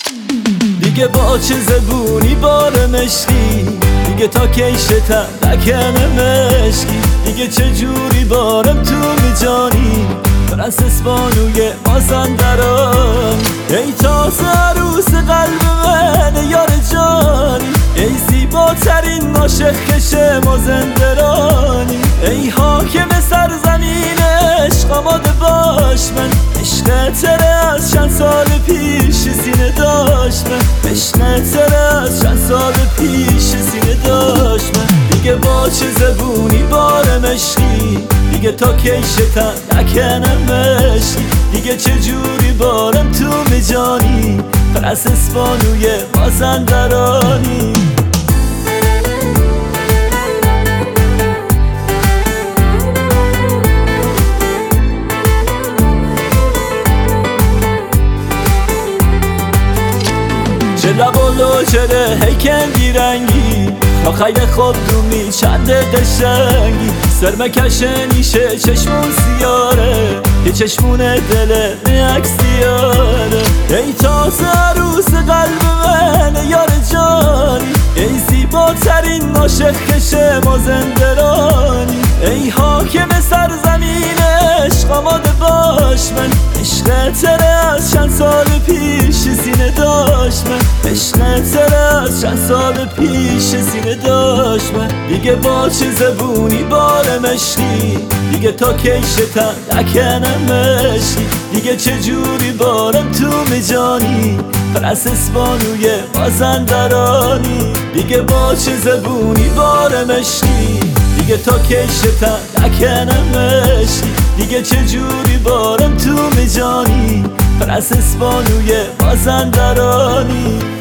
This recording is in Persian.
دیگه با چه زبونی بارم عشقی، دیگه تا کی شتم مشکی، دیگه چه جوری بارم تو میجانی پرنسس بانوی مازندران. ای تازه عروس قلب من یار جانی، ای زیباترین عاشق کش مازندرانی، ای حاکم سرزمین عشق آماده باش من، عشق تره از چند سال پیش سینه داشت من، عشق تره از چند سال پیش سینه داشت من. دیگه با چه زبونی بارم عشقی، دیگه تا کی شتم مشکی، دیگه چه جوری بارم تو میجانی پرنسس بانوی مازندرانی. چه لب و لاجره هیکن بیرنگی، تا خیلی خواب دومی چند قشنگی، سرمکش نیشه چشمون سیاره، یه چشمون دل عکس دیاره. ای تازه عروس قلب من یار جانی، ای زیباترین عاشق کش مازندرانی، ای حاکم سرزمین عشق آماده باش من، عشق تره از چند سال پیش سینه داشت من، عشق تره از چند سال پیش سینه داشت من. دیگه با چه زبونی بارم عشقی، دیگه تا کی شتم مشکی، دیگه چه جوری بارم تو میجانی پرنسس بانوی مازندرانی. دیگه با چه زبونی بارم عشقی، دیگه تا کی شتم مشکی، دیگه چه جوری بارم تو میجانی پرنسس بانوی مازندرانی.